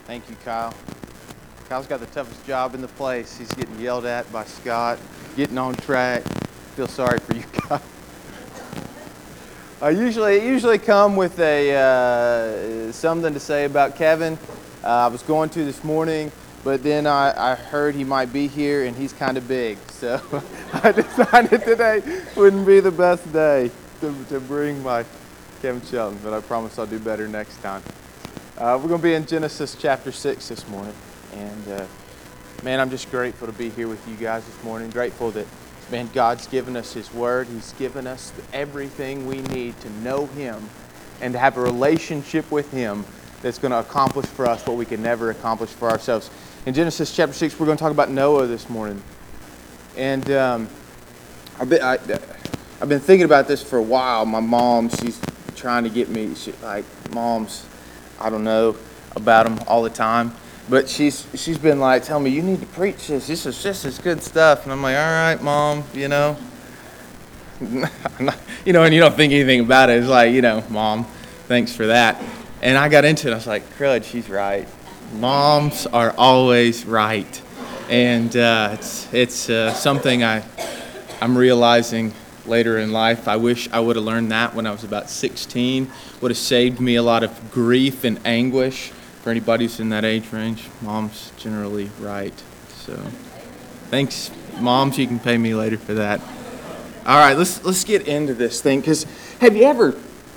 Thank you, Kyle. Kyle's got the toughest job in the place. He's getting yelled at by Scott, getting on track. Feel sorry for you, Kyle. I usually come with a something to say about Kevin. I was going to this morning, but then I heard he might be here, and he's kind of big. So I decided today wouldn't be the best day to bring my Kevin Shelton, but I promise I'll do better next time. We're going to be in Genesis chapter 6 this morning. And man, I'm just grateful to be here with you guys this morning. Grateful that, man, God's given us His Word. He's given us everything we need to know Him and to have a relationship with Him that's going to accomplish for us what we can never accomplish for ourselves. In Genesis chapter 6, we're going to talk about Noah this morning. And I've been thinking about this for a while. My mom, she's trying to get me, moms, I don't know about them all the time. But she's been like, telling me, you need to preach this. This is good stuff. And I'm like, all right, Mom, you know. And you don't think anything about it. It's like, Mom, thanks for that. And I got into it. I was like, crud, she's right. Moms are always right. And it's something I'm realizing later in life. I wish I would have learned that when I was about 16. Would have saved me a lot of grief and anguish. For anybody who's in that age range, Mom's generally right. So, thanks, Moms. You can pay me later for that. All right, let's get into this thing. Because have you ever,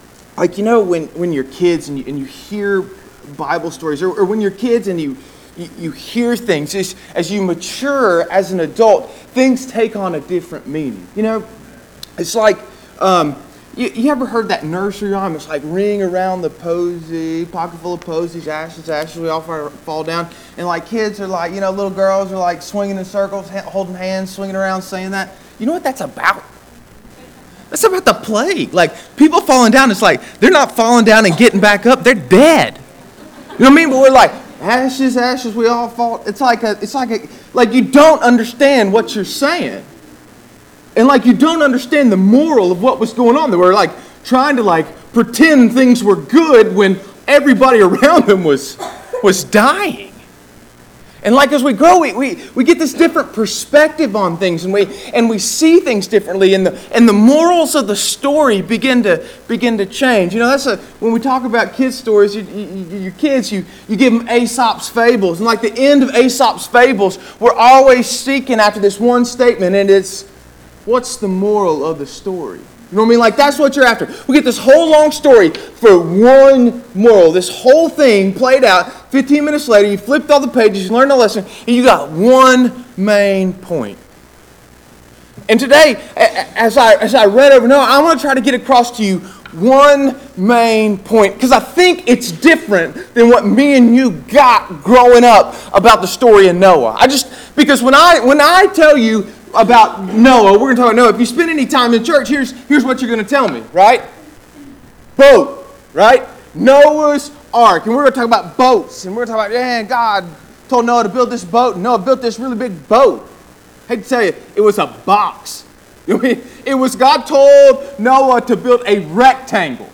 when you're kids and you hear Bible stories, or when you're kids and you hear things, as you mature as an adult, things take on a different meaning. It's like. You ever heard that nursery rhyme? It's like ring around the posy, pocket full of posies, ashes, we all fall down. And like kids are like, little girls are like swinging in circles, holding hands, swinging around, saying that. You know what that's about? That's about the plague. Like people falling down, it's like they're not falling down and getting back up, they're dead. You know what I mean? But we're like, ashes, we all fall. It's like you don't understand what you're saying. And you don't understand the moral of what was going on. They were trying to pretend things were good when everybody around them was dying. And as we grow, we get this different perspective on things, and we see things differently, and the morals of the story begin to change. That's when we talk about kids' stories. Your kids, you give them Aesop's fables, and the end of Aesop's fables, we're always seeking after this one statement, and it's, what's the moral of the story? You know what I mean? That's what you're after. We get this whole long story for one moral. This whole thing played out. 15 minutes later, you flipped all the pages, you learned a lesson, and you got one main point. And today, as I read over Noah, I want to try to get across to you one main point, because I think it's different than what me and you got growing up about the story of Noah. Because when I tell you about Noah, we're going to talk about Noah. If you spend any time in church, here's what you're going to tell me, right? Boat, right? Noah's Ark. And we're going to talk about boats. And we're going to talk about, God told Noah to build this boat. And Noah built this really big boat. I hate to tell you, it was a box. You know what I mean? It was God told Noah to build a rectangle.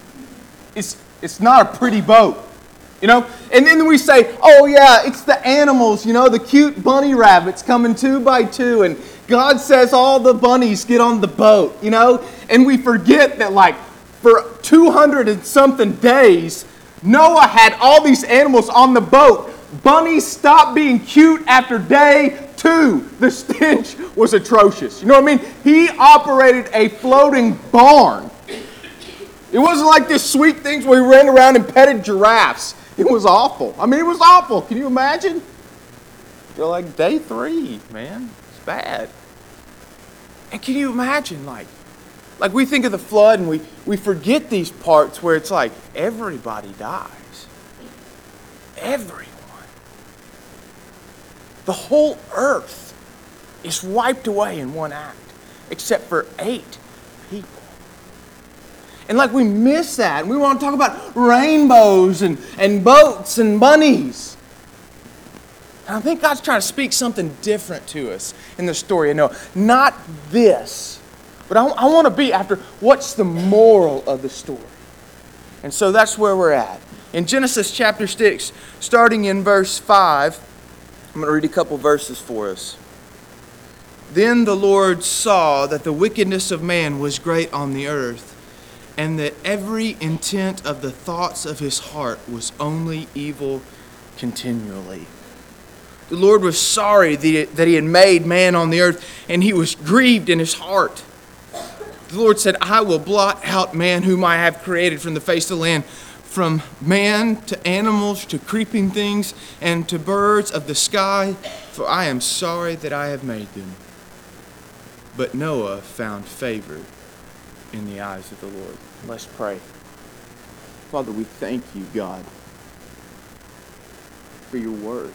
It's not a pretty boat. And then we say, oh yeah, it's the animals, the cute bunny rabbits coming 2 by 2, and God says all the bunnies get on the boat, and we forget that for 200 and something days, Noah had all these animals on the boat. Bunnies stopped being cute after day 2. The stench was atrocious. You know what I mean? He operated a floating barn. It wasn't like this sweet things where he ran around and petted giraffes. It was awful. It was awful. Can you imagine? You're day 3, man. It's bad. And can you imagine, we think of the flood and we forget these parts where it's everybody dies. Everyone. The whole earth is wiped away in one act, except for 8 people. And we miss that. And we want to talk about rainbows and boats and bunnies. And I think God's trying to speak something different to us in the story of Noah. Not this. But I want to be after what's the moral of the story. And so that's where we're at. In Genesis chapter 6, starting in verse 5, I'm going to read a couple verses for us. Then the Lord saw that the wickedness of man was great on the earth, and that every intent of the thoughts of his heart was only evil continually. The Lord was sorry that he had made man on the earth, and he was grieved in his heart. The Lord said, I will blot out man whom I have created from the face of the land, from man to animals to creeping things and to birds of the sky, for I am sorry that I have made them. But Noah found favor in the eyes of the Lord. Let's pray. Father, we thank you, God, for your word.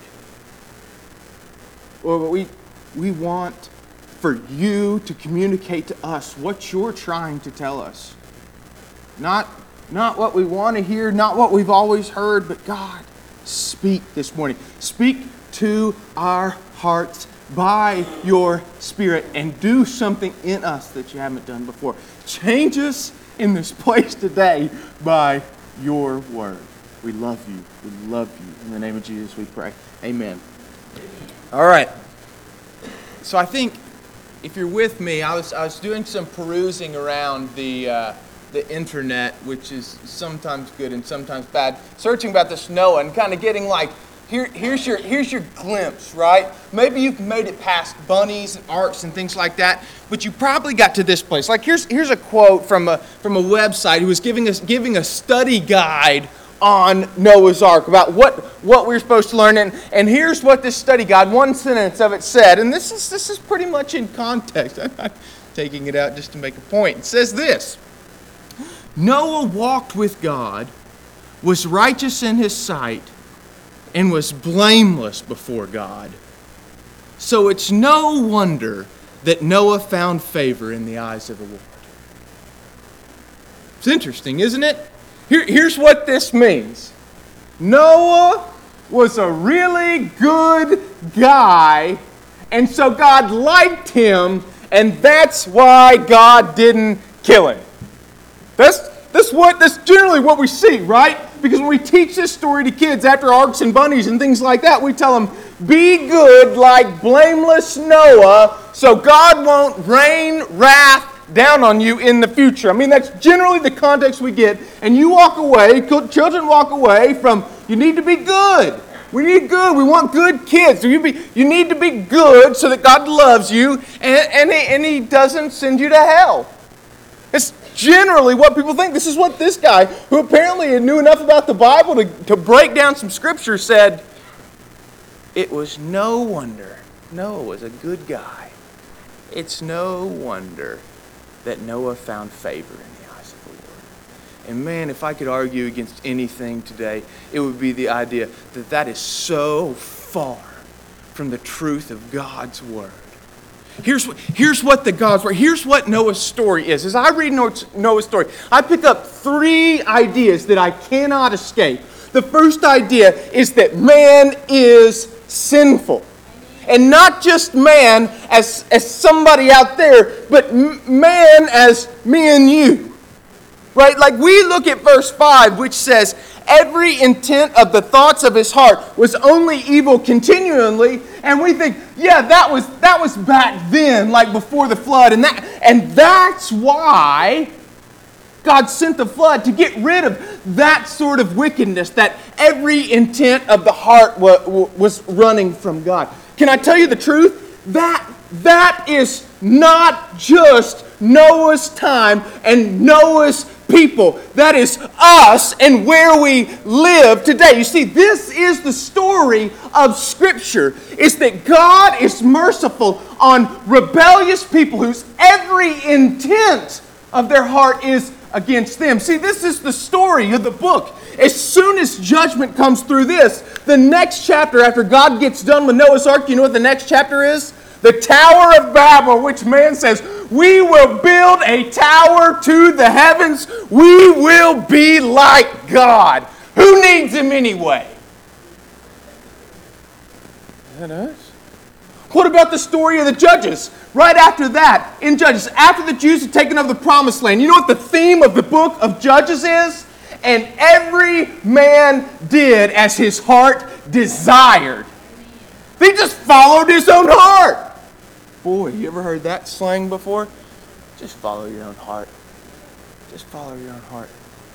Lord, we want for you to communicate to us what you're trying to tell us. Not what we want to hear, not what we've always heard, but God, speak this morning. Speak to our hearts by your Spirit and do something in us that you haven't done before. Change us in this place today by your word. We love you. We love you. In the name of Jesus we pray. Amen. All right. So I think if you're with me, I was doing some perusing around the internet, which is sometimes good and sometimes bad, searching about this Noah and kind of getting like, here's your glimpse, right? Maybe you've made it past bunnies and arks and things like that, but you probably got to this place. Like here's a quote from a website who was giving a study guide on Noah's Ark about what we're supposed to learn. And here's what this study guide, one sentence of it said, and this is pretty much in context. I'm not taking it out just to make a point. It says this: Noah walked with God, was righteous in his sight, and was blameless before God. So it's no wonder that Noah found favor in the eyes of the Lord. It's interesting, isn't it? Here's what this means. Noah was a really good guy, and so God liked him, and that's why God didn't kill him. That's generally what we see, right? Because when we teach this story to kids after arks and bunnies and things like that, we tell them, be good like blameless Noah, so God won't rain wrath down on you in the future. I mean, that's generally the context we get. And you walk away, children walk away from, you need to be good. We need good. We want good kids. You need to be good so that God loves you and He doesn't send you to hell. It's generally what people think. This is what this guy, who apparently knew enough about the Bible to break down some scripture, said. It was no wonder Noah was a good guy. It's no wonder that Noah found favor in the eyes of the Lord. And man, if I could argue against anything today, it would be the idea that that is so far from the truth of God's Word. Here's what Noah's story is. As I read Noah's story, I pick up three ideas that I cannot escape. The first idea is that man is sinful. And not just man as somebody out there, but man as me and you. Right? Like we look at verse 5, which says, every intent of the thoughts of his heart was only evil continually. And we think, yeah, that was back then, like before the flood. And that's why God sent the flood, to get rid of that sort of wickedness, that every intent of the heart was running from God. Can I tell you the truth? That is not just Noah's time and Noah's people. That is us and where we live today. You see, this is the story of Scripture. It's that God is merciful on rebellious people whose every intent of their heart is against them. See, this is the story of the book. As soon as judgment comes through this, the next chapter, after God gets done with Noah's Ark, you know what the next chapter is? The Tower of Babel, which man says, we will build a tower to the heavens. We will be like God. Who needs him anyway? That us? What about the story of the Judges? Right after that, in Judges, after the Jews had taken over the Promised Land, you know what the theme of the book of Judges is? And every man did as his heart desired. He just followed his own heart. Boy, you ever heard that slang before? Just follow your own heart. Just follow your own heart.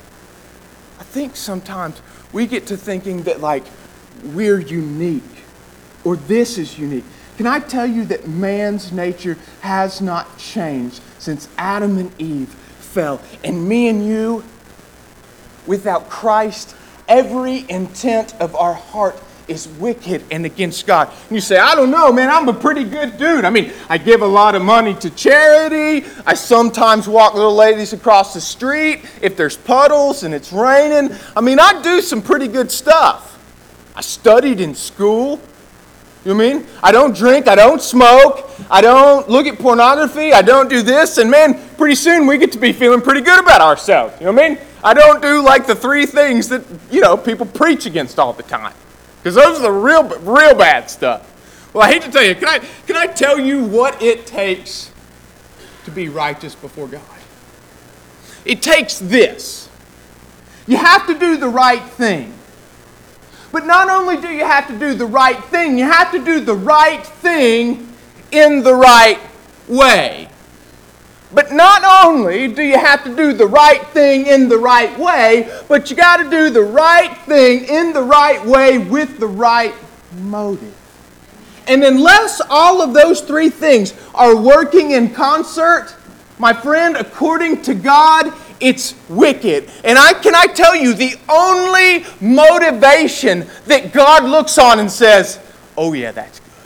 I think sometimes we get to thinking that like we're unique or this is unique. Can I tell you that man's nature has not changed since Adam and Eve fell? And me and you, without Christ, every intent of our heart is wicked and against God. And you say, I don't know, man, I'm a pretty good dude. I mean, I give a lot of money to charity. I sometimes walk little ladies across the street if there's puddles and it's raining. I mean, I do some pretty good stuff. I studied in school. You know what I mean? I don't drink, I don't smoke, I don't look at pornography, I don't do this, and man, pretty soon we get to be feeling pretty good about ourselves. You know what I mean? I don't do like the 3 things that, people preach against all the time. Because those are the real bad stuff. Well, I hate to tell you, can I tell you what it takes to be righteous before God? It takes this. You have to do the right thing. But not only do you have to do the right thing, you have to do the right thing in the right way. But not only do you have to do the right thing in the right way, but you got to do the right thing in the right way with the right motive. And unless all of those 3 things are working in concert, my friend, according to God, it's wicked. And can I tell you, the only motivation that God looks on and says, oh yeah, that's good.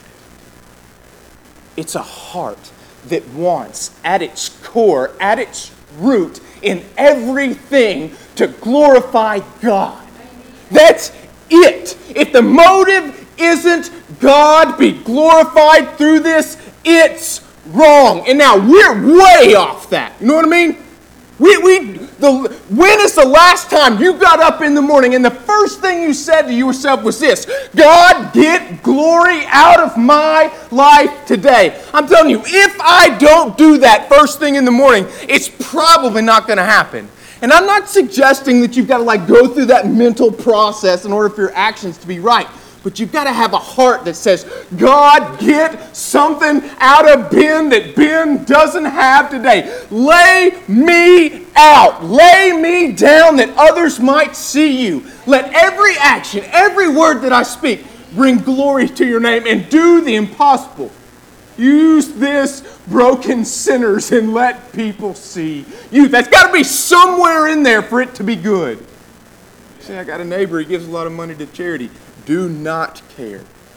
It's a heart that wants, at its core, at its root, in everything, to glorify God. That's it. If the motive isn't God be glorified through this, it's wrong. And now we're way off that. You know what I mean? When is the last time you got up in the morning and the first thing you said to yourself was this: God, get glory out of my life today? I'm telling you, if I don't do that first thing in the morning, it's probably not going to happen. And I'm not suggesting that you've got to go through that mental process in order for your actions to be right. But you've got to have a heart that says, God, get something out of Ben that Ben doesn't have today. Lay me out. Lay me down that others might see you. Let every action, every word that I speak bring glory to your name, and do the impossible. Use this, broken sinners, and let people see you. That's got to be somewhere in there for it to be good. See, I got a neighbor, he gives a lot of money to charity. Do not care.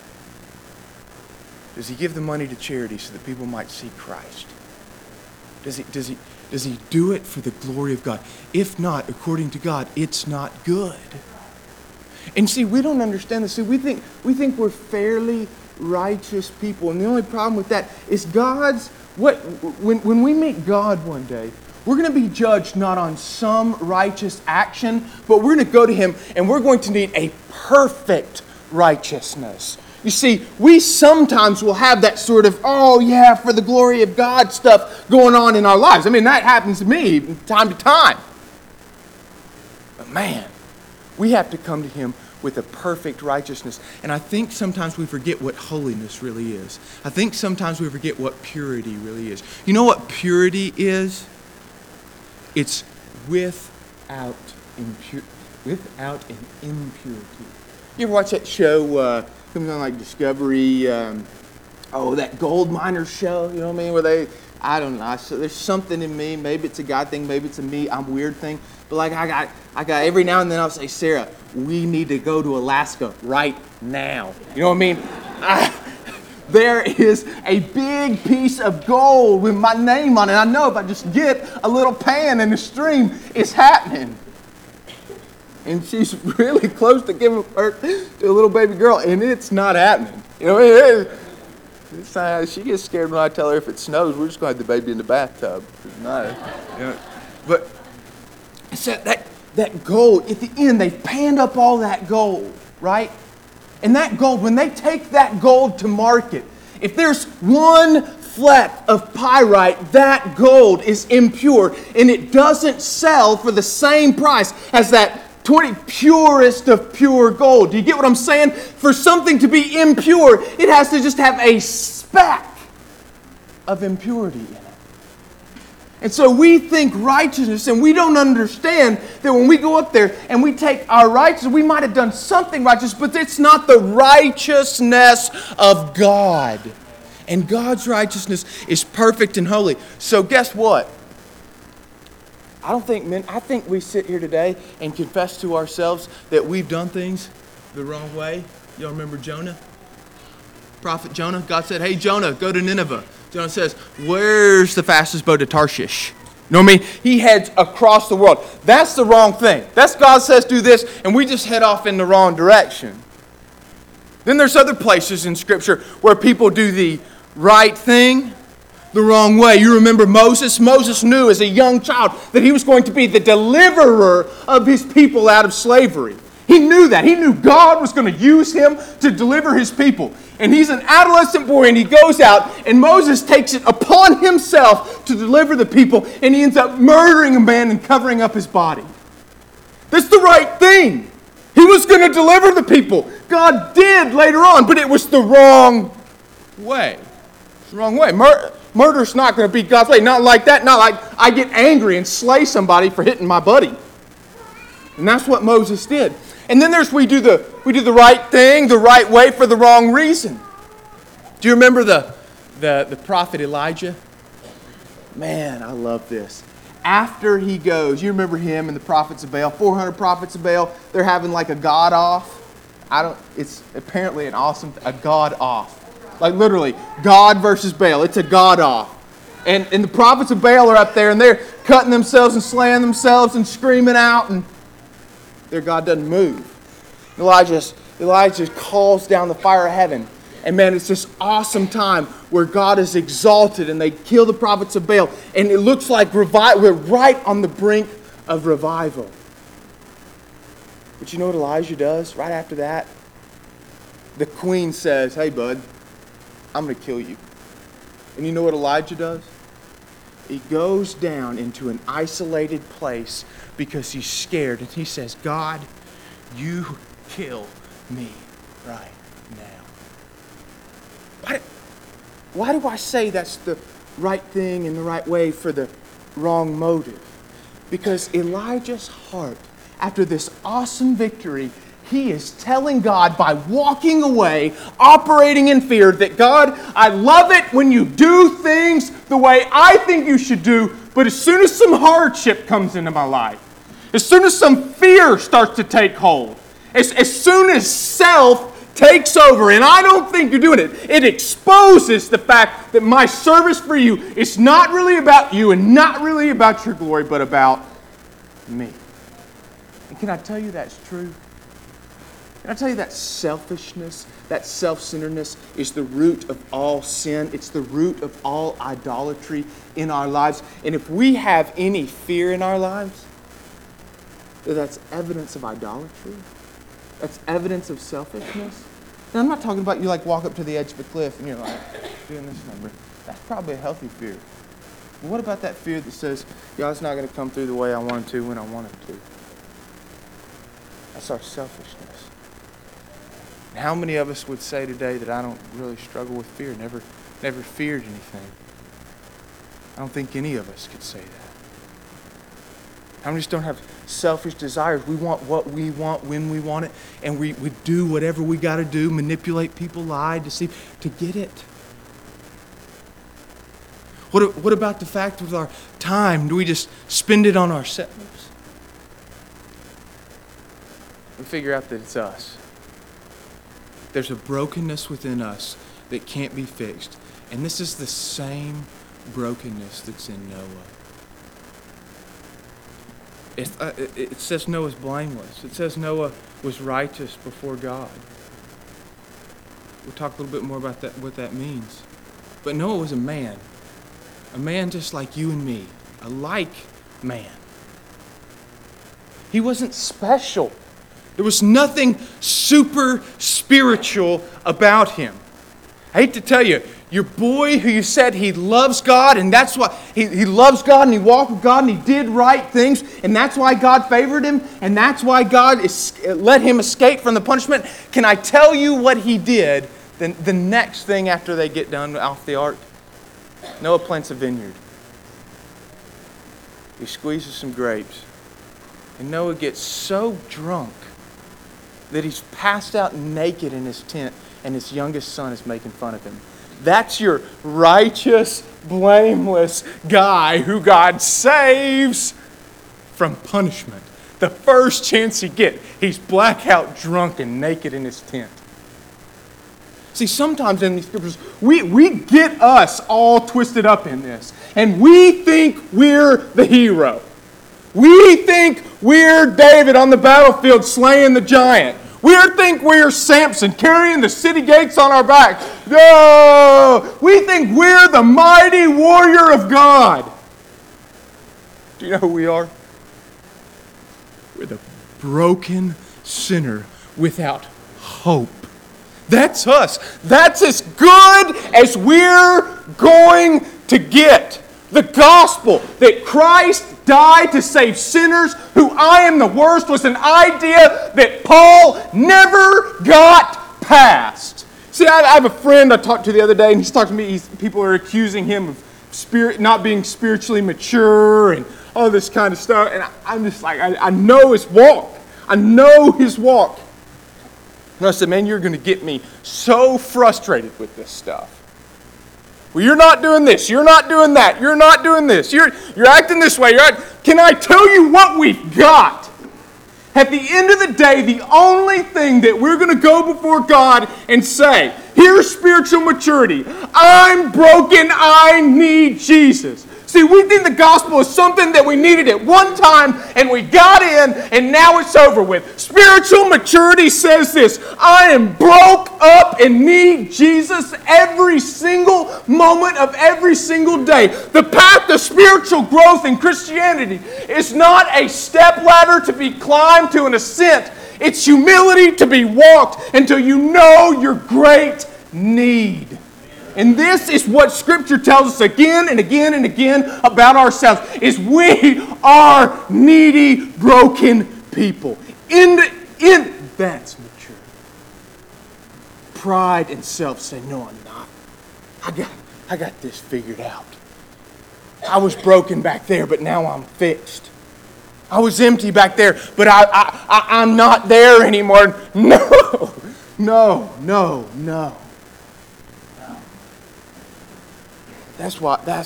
Does he give the money to charity so that people might see Christ? Does he do it for the glory of God? If not, according to God, it's not good. And see, we don't understand this. See, we think we're fairly righteous people, and the only problem with that is when we meet God one day, we're going to be judged not on some righteous action, but we're going to go to Him and we're going to need a perfect righteousness. You see, we sometimes will have that sort of, oh yeah, for the glory of God stuff going on in our lives. I mean, that happens to me from time to time. But man, we have to come to Him with a perfect righteousness. And I think sometimes we forget what holiness really is. I think sometimes we forget what purity really is. You know what purity is? It's without an impurity. You ever watch that show, something on Discovery, that gold miners show, you know what I mean? Where I don't know, so there's something in me, maybe it's a God thing, maybe it's a me, I'm weird thing, but I got every now and then I'll say, Sarah, we need to go to Alaska right now. You know what I mean? There is a big piece of gold with my name on it. I know if I just get a little pan in the stream, it's happening. And she's really close to giving birth to a little baby girl, and it's not happening. You know, she gets scared when I tell her if it snows, we're just going to have the baby in the bathtub. It's not, But it's that gold, at the end, they've panned up all that gold, right? And that gold, when they take that gold to market, if there's one fleck of pyrite, that gold is impure, and it doesn't sell for the same price as that purest of pure gold. Do you get what I'm saying? For something to be impure, it has to just have a speck of impurity in it. And so we think righteousness, and we don't understand that when we go up there and we take our righteousness, we might have done something righteous, but it's not the righteousness of God. And God's righteousness is perfect and holy. So guess what? I think we sit here today and confess to ourselves that we've done things the wrong way. Y'all remember Jonah? Prophet Jonah? God said, hey, Jonah, go to Nineveh. Jonah says, where's the fastest boat to Tarshish? You know what I mean? He heads across the world. That's the wrong thing. That's God says do this, and we just head off in the wrong direction. Then there's other places in Scripture where people do the right thing the wrong way. You remember Moses? Moses knew as a young child that he was going to be the deliverer of his people out of slavery. He knew that. He knew God was going to use him to deliver his people. And he's an adolescent boy, and he goes out, and Moses takes it upon himself to deliver the people, and he ends up murdering a man and covering up his body. That's the right thing. He was going to deliver the people. God did later on, but it was the wrong way. It's the wrong way. Murder's not going to be God's way. Not like that. Not like I get angry and slay somebody for hitting my buddy. And that's what Moses did. And then we do the right thing, the right way for the wrong reason. Do you remember the prophet Elijah? Man, I love this. After he goes, you remember him and the prophets of Baal, 400 prophets of Baal, they're having like a god off. It's apparently a god off. Like literally, God versus Baal. It's a god off. And the prophets of Baal are up there and they're cutting themselves and slaying themselves and screaming out, and their God doesn't move. Elijah calls down the fire of heaven. And man, it's this awesome time where God is exalted and they kill the prophets of Baal. And it looks like we're right on the brink of revival. But you know what Elijah does right after that? The queen says, hey bud, I'm going to kill you. And you know what Elijah does? He goes down into an isolated place because he's scared. And he says, God, you kill me right now. Why do I say that's the right thing and the right way for the wrong motive? Because Elijah's heart, after this awesome victory, he is telling God by walking away, operating in fear, that God, I love it when you do things the way I think you should do, but as soon as some hardship comes into my life, as soon as some fear starts to take hold, as soon as self takes over, and I don't think you're doing it, it exposes the fact that my service for you is not really about you and not really about your glory, but about me. And can I tell you that's true? Can I tell you that selfishness, that self-centeredness is the root of all sin? It's the root of all idolatry in our lives. And if we have any fear in our lives, that's evidence of idolatry. That's evidence of selfishness. Now, I'm not talking about you like walk up to the edge of a cliff and you're like, doing this number. That's probably a healthy fear. But what about that fear that says, God's not going to come through the way I want him to when I want him to? That's our selfishness. And how many of us would say today that I don't really struggle with fear, never feared anything? I don't think any of us could say that. How many just don't have selfish desires? We want what we want when we want it, and we do whatever we got to do, manipulate people, lie, deceive, to get it. What about the fact with our time? Do we just spend it on ourselves? We figure out that it's us. There's a brokenness within us that can't be fixed. And this is the same brokenness that's in Noah. It says Noah's blameless. It says Noah was righteous before God. We'll talk a little bit more about that, what that means. But Noah was a man just like you and me, a like man. He wasn't special. There was nothing super spiritual about him. I hate to tell you, Your boy who you said he loves God, and that's why he loves God and he walked with God and he did right things, and that's why God favored him, and that's why God let him escape from the punishment. Can I tell you what he did the next thing after they get done off the ark? Noah plants a vineyard. He squeezes some grapes. And Noah gets so drunk that he's passed out naked in his tent, and his youngest son is making fun of him. That's your righteous, blameless guy who God saves from punishment. The first chance he gets, he's blackout drunk and naked in his tent. See, sometimes in these scriptures, we get us all twisted up in this. And we think we're the hero. We think we're David on the battlefield slaying the giant. We think we're Samson carrying the city gates on our back. No! We think we're the mighty warrior of God. Do you know who we are? We're the broken sinner without hope. That's us. That's as good as we're going to get. The gospel that Christ died to save sinners, who I am the worst, was an idea that Paul never got past. See, I have a friend I talked to the other day, and he's talking to me. People are accusing him of not being spiritually mature and all this kind of stuff. And I'm just like, I know his walk. I know his walk. And I said, man, you're going to get me so frustrated with this stuff. Well, you're not doing this. You're not doing that. You're not doing this. You're acting this way. Can I tell you what we've got? At the end of the day, the only thing that we're going to go before God and say, here's spiritual maturity. I'm broken. I need Jesus. See, we think the gospel is something that we needed at one time and we got in and now it's over with. Spiritual maturity says this: I am broke up and need Jesus every single moment of every single day. The path to spiritual growth in Christianity is not a step ladder to be climbed to an ascent. It's humility to be walked until you know your great need. And this is what Scripture tells us again and again and again about ourselves, is we are needy, broken people. That's mature. Pride and self say, no, I'm not. I got this figured out. I was broken back there, but now I'm fixed. I was empty back there, but I'm not there anymore. No. That's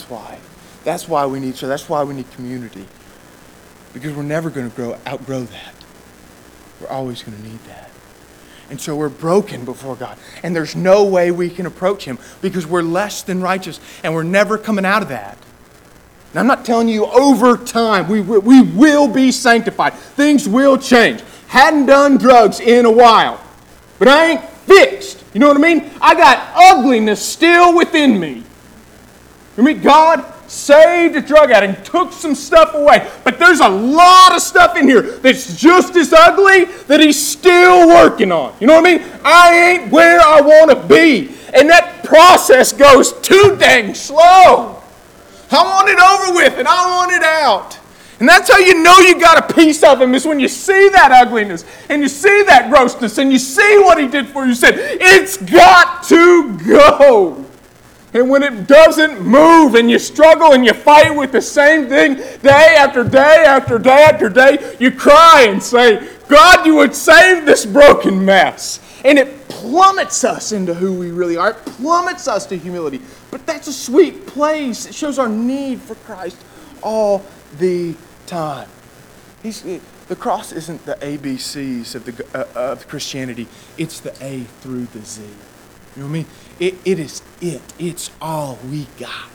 why we need each other. That's why we need community. Because we're never going to outgrow that. We're always going to need that. And so we're broken before God. And there's no way we can approach Him because we're less than righteous. And we're never coming out of that. Now, I'm not telling you over time we will be sanctified. Things will change. Hadn't done drugs in a while. But I ain't fixed. You know what I mean? I got ugliness still within me. I mean, God saved a drug addict and took some stuff away. But there's a lot of stuff in here that's just as ugly that He's still working on. You know what I mean? I ain't where I want to be. And that process goes too dang slow. I want it over with and I want it out. And that's how you know you got a piece of Him, is when you see that ugliness and you see that grossness and you see what He did for you. You said, it's got to go. And when it doesn't move and you struggle and you fight with the same thing day after day after day after day, you cry and say, God, you would save this broken mess. And it plummets us into who we really are. It plummets us to humility. But that's a sweet place. It shows our need for Christ all the time. The cross isn't the ABCs of Christianity. It's the A through the Z. You know what I mean? It is it. It's all we got.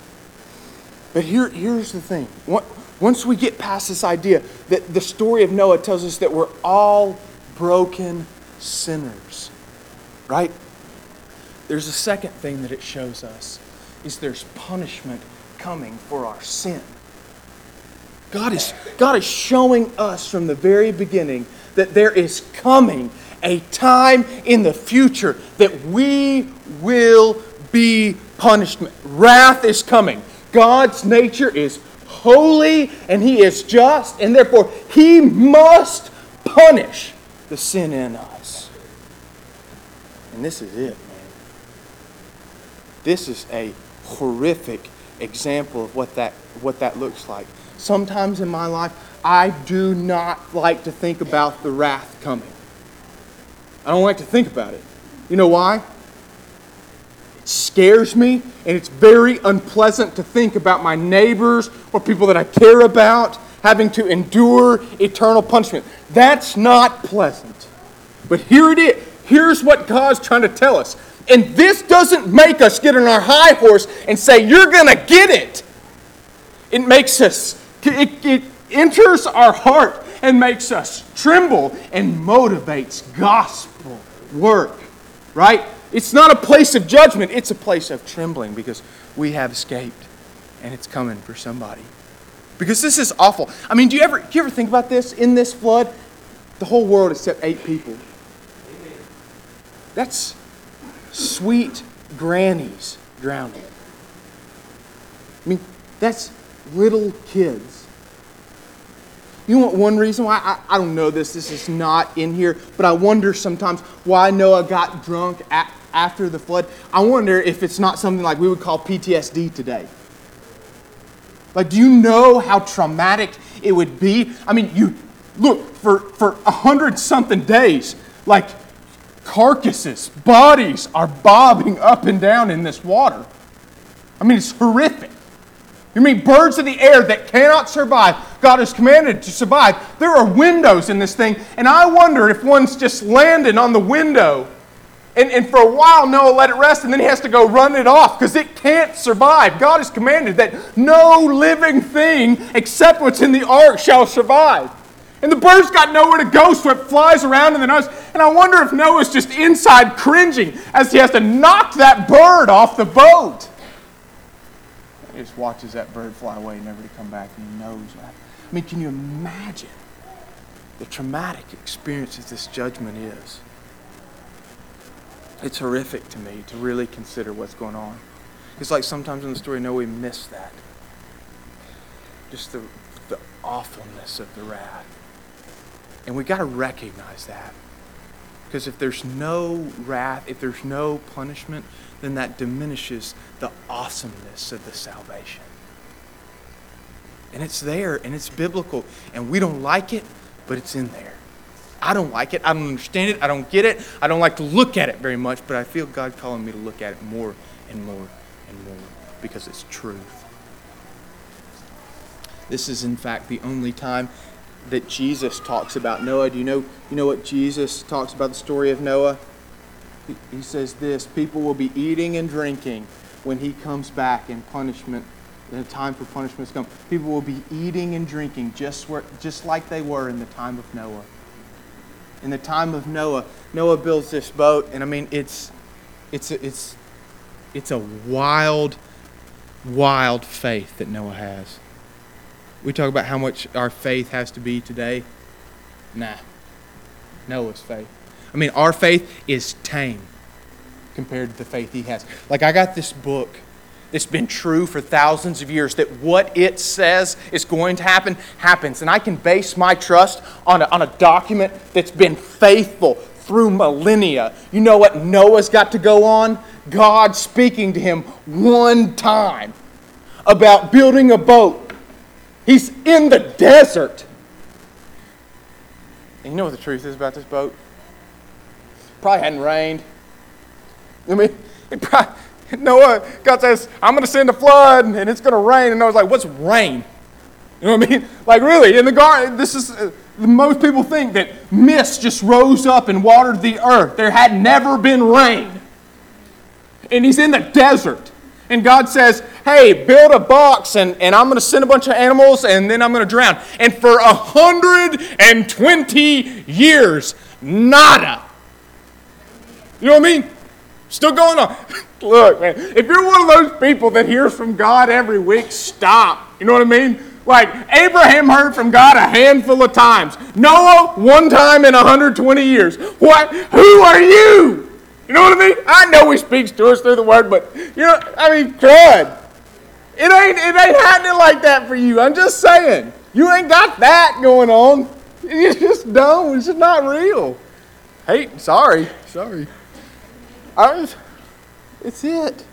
But here's the thing. Once we get past this idea that the story of Noah tells us that we're all broken sinners, right? There's a second thing that it shows us, is there's punishment coming for our sin. God is showing us from the very beginning that there is coming a time in the future that we will be punishment. Wrath is coming. God's nature is holy and He is just, and therefore He must punish the sin in us. And this is it, man. This is a horrific example of what that looks like. Sometimes in my life, I do not like to think about the wrath coming. I don't like to think about it. You know why? It scares me, and it's very unpleasant to think about my neighbors or people that I care about having to endure eternal punishment. That's not pleasant. But here it is. Here's what God's trying to tell us. And this doesn't make us get on our high horse and say, you're going to get it. It makes us, it enters our heart and makes us tremble and motivates gospel work, right? It's not a place of judgment. It's a place of trembling because we have escaped and it's coming for somebody. Because this is awful. I mean, do you ever think about this? In this flood, the whole world except 8 people. That's sweet grannies drowning. I mean, that's little kids. You know what one reason why? I don't know this. This is not in here. But I wonder sometimes why Noah got drunk after the flood. I wonder if it's not something like we would call PTSD today. Like, do you know how traumatic it would be? I mean, you look, for 100-something days, like carcasses, bodies are bobbing up and down in this water. I mean, it's horrific. You mean birds of the air that cannot survive, God has commanded to survive. There are windows in this thing, and I wonder if one's just landed on the window, and for a while Noah let it rest, and then he has to go run it off because it can't survive. God has commanded that no living thing except what's in the ark shall survive. And the bird's got nowhere to go, so it flies around in the nose. And I wonder if Noah's just inside cringing as he has to knock that bird off the boat. He just watches that bird fly away, never to come back, and he knows that. I mean, can you imagine the traumatic experience that this judgment is? It's horrific to me to really consider what's going on. It's like sometimes in the story, Noah, we miss that. Just the awfulness of the wrath. And we got to recognize that. Because if there's no wrath, if there's no punishment, then that diminishes the awesomeness of the salvation. And it's there, and it's biblical, and we don't like it, but it's in there. I don't like it, I don't understand it, I don't get it, I don't like to look at it very much, but I feel God calling me to look at it more and more and more, because it's truth. This is, in fact, the only time that Jesus talks about Noah. Do you know what Jesus talks about the story of Noah? He says this: people will be eating and drinking when he comes back in punishment. The time for punishment has come. People will be eating and drinking just like they were in the time of Noah. In the time of Noah, Noah builds this boat, and I mean it's a wild faith that Noah has. We talk about how much our faith has to be today. Nah. Noah's faith. I mean, our faith is tame compared to the faith he has. Like, I got this book that's been true for thousands of years, that what it says is going to happen, happens. And I can base my trust on a document that's been faithful through millennia. You know what Noah's got to go on? God speaking to him one time about building a boat. He's in the desert. And you know what the truth is about this boat? Probably hadn't rained. I mean, Noah, God says, I'm going to send a flood and it's going to rain. And Noah's like, what's rain? You know what I mean? Like, really, in the garden, this is, most people think that mist just rose up and watered the earth. There had never been rain. And he's in the desert. And God says, hey, build a box, and I'm going to send a bunch of animals, and then I'm going to drown. And for 120 years, nada. You know what I mean? Still going on. Look, man, if you're one of those people that hears from God every week, stop. You know what I mean? Like, Abraham heard from God a handful of times. Noah, one time in 120 years. What? Who are you? You You know what I mean? I know he speaks to us through the word, but, crud. It ain't happening like that for you. I'm just saying. You ain't got that going on. You just don't. It's just not real. Hey, sorry. It's it.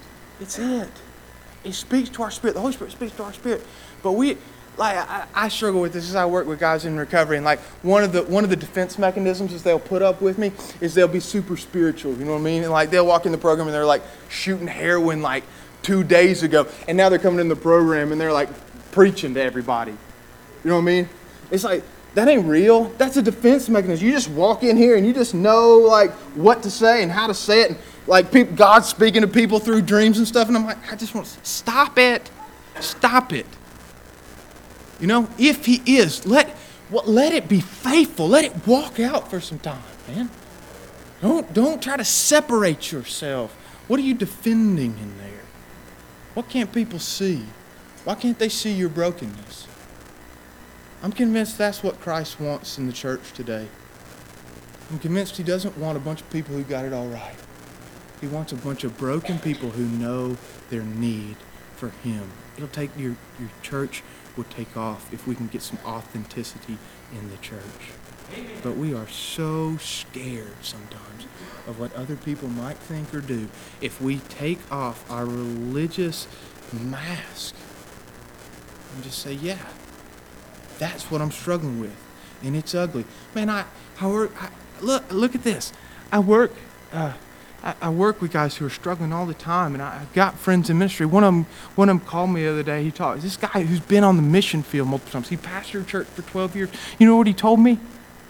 It speaks to our spirit. The Holy Spirit speaks to our spirit. But I struggle with this as I work with guys in recovery, and like one of the defense mechanisms is they'll put up with me is they'll be super spiritual. You know what I mean? And like they'll walk in the program and they're like shooting heroin like 2 days ago, and now they're coming in the program and they're like preaching to everybody. You know what I mean? It's like, that ain't real. That's a defense mechanism. You just walk in here and you just know like what to say and how to say it. And like God's speaking to people through dreams and stuff. And I'm like, I just want to stop it. You know, if he is, let it be faithful. Let it walk out for some time, man. Don't try to separate yourself. What are you defending in there? What can't people see? Why can't they see your brokenness? I'm convinced that's what Christ wants in the church today. I'm convinced he doesn't want a bunch of people who got it all right. He wants a bunch of broken people who know their need for him. It'll take your church will take off if we can get some authenticity in the church. But we are so scared sometimes of what other people might think or do if we take off our religious mask and just say, yeah, that's what I'm struggling with, and it's ugly. Man, I work. Look at this. I work with guys who are struggling all the time, and I've got friends in ministry. One of them called me the other day. He talked. This guy who's been on the mission field multiple times. He pastored a church for 12 years. You know what he told me? He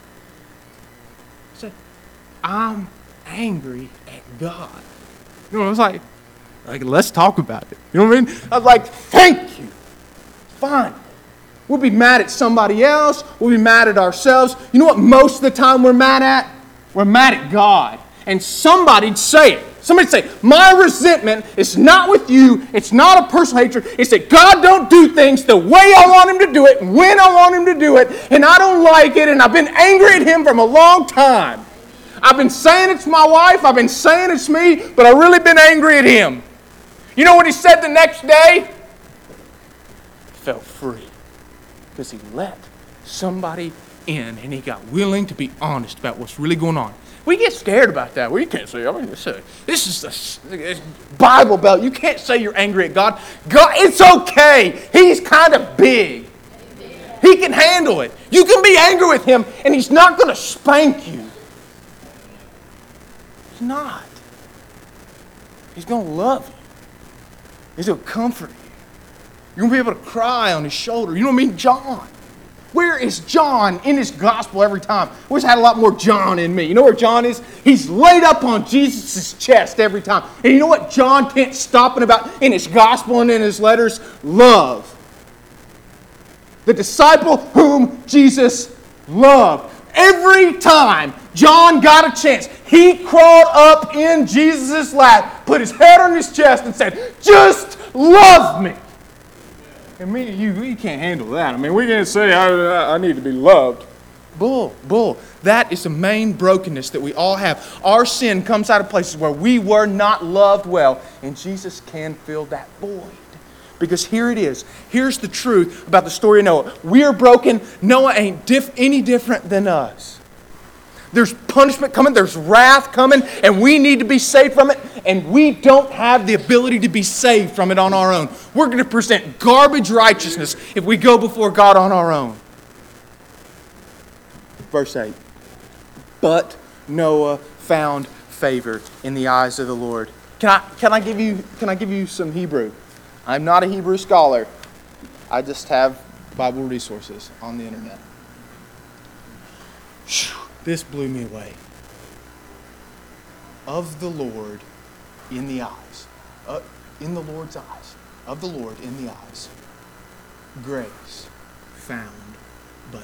said, "I'm angry at God." You know, I was like, let's talk about it. You know what I mean? I was like, thank you. Fine. We'll be mad at somebody else. We'll be mad at ourselves. You know what most of the time we're mad at? We're mad at God. And somebody'd say it. Somebody'd say, my resentment is not with you. It's not a personal hatred. It's that God don't do things the way I want him to do it and when I want him to do it. And I don't like it. And I've been angry at him from a long time. I've been saying it's my wife. I've been saying it's me. But I've really been angry at him. You know what he said the next day? He felt free. Because he let somebody in and he got willing to be honest about what's really going on. We get scared about that. We can't say, this is the Bible Belt. You can't say you're angry at God. God, it's okay. He's kind of big. He can handle it. You can be angry with him and he's not going to spank you. He's not. He's going to love you. He's going to comfort you. You're going to be able to cry on his shoulder. You know what I mean? John. Where is John in his gospel every time? I wish I had a lot more John in me. You know where John is? He's laid up on Jesus' chest every time. And you know what John can't stop about in his gospel and in his letters? Love. The disciple whom Jesus loved. Every time John got a chance, he crawled up in Jesus' lap, put his head on his chest and said, just love me. And me and you can't handle that. I mean, we can't say, I need to be loved. Bull. That is the main brokenness that we all have. Our sin comes out of places where we were not loved well. And Jesus can fill that void. Because here it is. Here's the truth about the story of Noah. We are broken. Noah ain't any different than us. There's punishment coming. There's wrath coming. And we need to be saved from it. And we don't have the ability to be saved from it on our own. We're going to present garbage righteousness if we go before God on our own. Verse 8. But Noah found favor in the eyes of the Lord. Can I give you some Hebrew? I'm not a Hebrew scholar. I just have Bible resources on the internet. This blew me away. Of the Lord in the eyes. In the Lord's eyes. Of the Lord in the eyes. Grace found but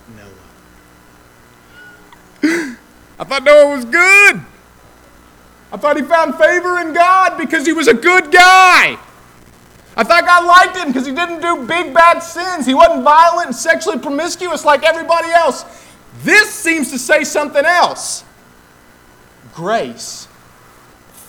Noah. I thought Noah was good. I thought he found favor in God because he was a good guy. I thought God liked him because he didn't do big bad sins. He wasn't violent and sexually promiscuous like everybody else. This seems to say something else. Grace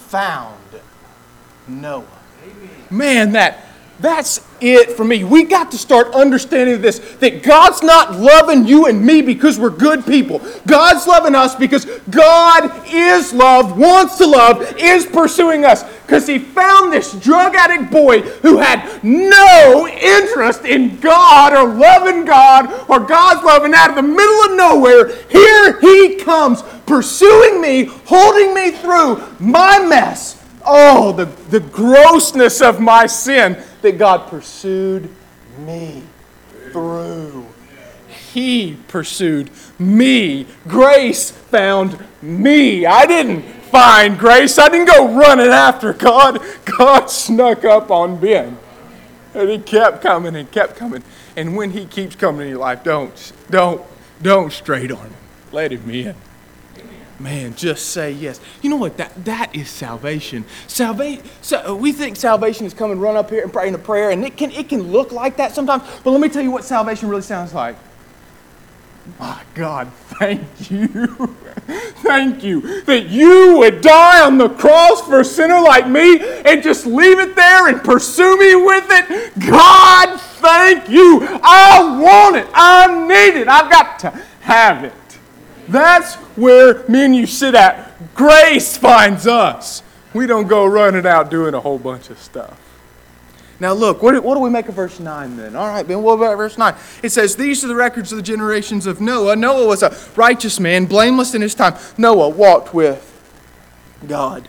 found Noah. Man, that's it for me. We got to start understanding this, that God's not loving you and me because we're good people. God's loving us because God is love, wants to love, is pursuing us. Because He found this drug addict boy who had no interest in God or loving God or God's love, and out of the middle of nowhere, here He comes pursuing me, holding me through my mess. Oh, the grossness of my sin that God pursued me through. He pursued me. Grace found me. I didn't find grace. I didn't go running after God. God snuck up on Ben. And He kept coming and kept coming. And when He keeps coming in your life, don't straight on Him. Let Him in. Man, just say yes. You know what? That is salvation. We think salvation is come and run up here and pray in a prayer, and it can look like that sometimes. But let me tell you what salvation really sounds like. My God, thank you. Thank you that you would die on the cross for a sinner like me and just leave it there and pursue me with it. God, thank you. I want it. I need it. I've got to have it. That's where me and you sit at. Grace finds us. We don't go running out doing a whole bunch of stuff. Now look, what do we make of verse 9 then? All right, Ben, what about verse 9? It says, these are the records of the generations of Noah. Noah was a righteous man, blameless in his time. Noah walked with God.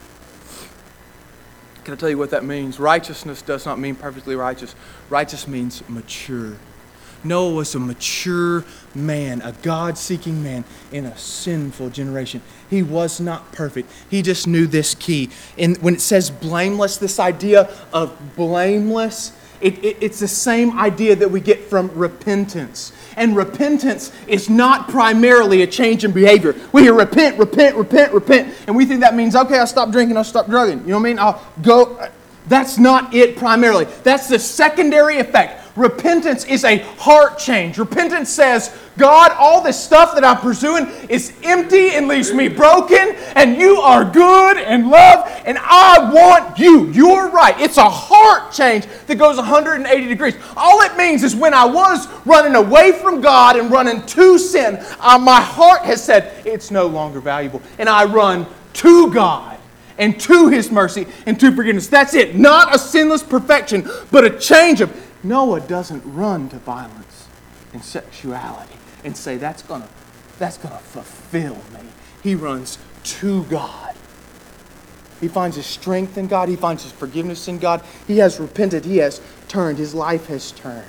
Can I tell you what that means? Righteousness does not mean perfectly righteous. Righteous means mature. Noah was a mature man, a God-seeking man in a sinful generation. He was not perfect. He just knew this key. And when it says blameless, this idea of blameless, it's the same idea that we get from repentance. And repentance is not primarily a change in behavior. We hear repent, repent, repent, repent. And we think that means, okay, I'll stop drinking, I'll stop drugging. You know what I mean? I'll go. That's not it primarily. That's the secondary effect. Repentance is a heart change. Repentance says, God, all this stuff that I'm pursuing is empty and leaves me broken, and you are good and love, and I want you. You're right. It's a heart change that goes 180 degrees. All it means is when I was running away from God and running to sin, my heart has said, it's no longer valuable, and I run to God and to His mercy and to forgiveness. That's it. Not a sinless perfection, but a change of... Noah doesn't run to violence and sexuality and say, that's gonna fulfill me. He runs to God. He finds his strength in God. He finds his forgiveness in God. He has repented. He has turned. His life has turned.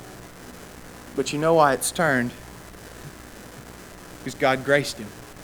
But you know why it's turned? Because God graced him.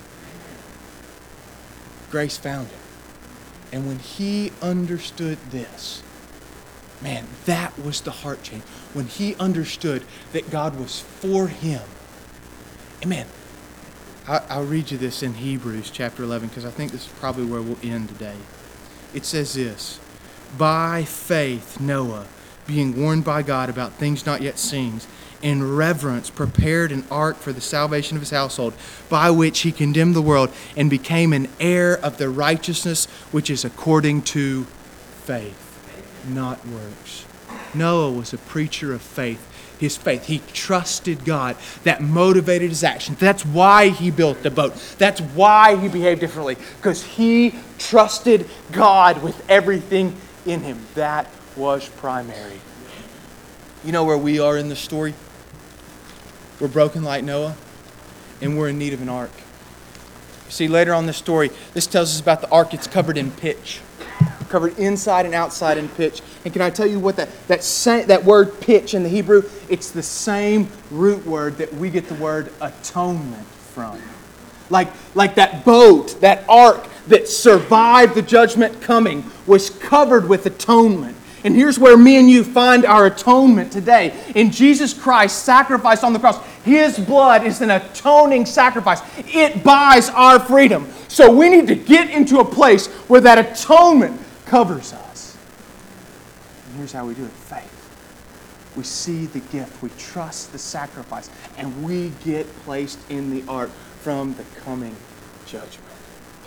Grace found him. And when he understood this, man, that was the heart change. When he understood that God was for him. And man, I'll read you this in Hebrews chapter 11 because I think this is probably where we'll end today. It says this, by faith Noah, being warned by God about things not yet seen, in reverence prepared an ark for the salvation of his household, by which he condemned the world and became an heir of the righteousness which is according to faith, not works. Noah was a preacher of faith. His faith, he trusted God. That motivated his action. That's why he built the boat. That's why he behaved differently, because he trusted God with everything in him. That was primary. You know where we are in the story? We're broken like Noah, and we're in need of an ark. See, later on in the story, this tells us about the ark. It's covered in pitch. Covered inside and outside in pitch. And can I tell you what that word pitch in the Hebrew, it's the same root word that we get the word atonement from. Like that boat, that ark that survived the judgment coming was covered with atonement. And here's where me and you find our atonement today. In Jesus Christ's sacrifice on the cross, His blood is an atoning sacrifice. It buys our freedom. So we need to get into a place where that atonement covers us. And here's how we do it. Faith. We see the gift. We trust the sacrifice. And we get placed in the ark from the coming judgment.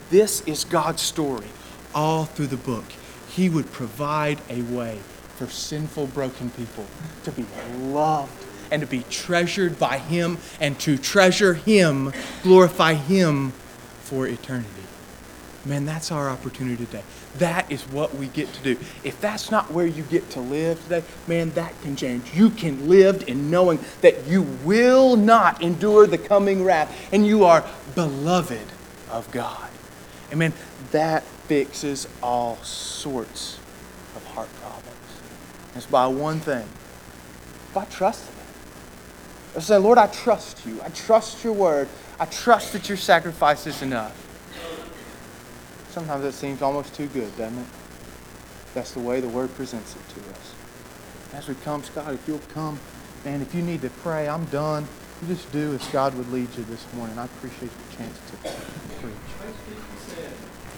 This is God's story all through the book. He would provide a way for sinful, broken people to be loved and to be treasured by Him, and to treasure Him, glorify Him for eternity. Man, that's our opportunity today. That is what we get to do. If that's not where you get to live today, man, that can change. You can live in knowing that you will not endure the coming wrath, and you are beloved of God. And man, that fixes all sorts of heart problems. It's by one thing: by trusting Him. I say, Lord, I trust you. I trust your word. I trust that your sacrifice is enough. Sometimes it seems almost too good, doesn't it? That's the way the Word presents it to us. As we come, Scott, if you'll come, man, if you need to pray, I'm done. You just do as God would lead you this morning. I appreciate the chance to preach.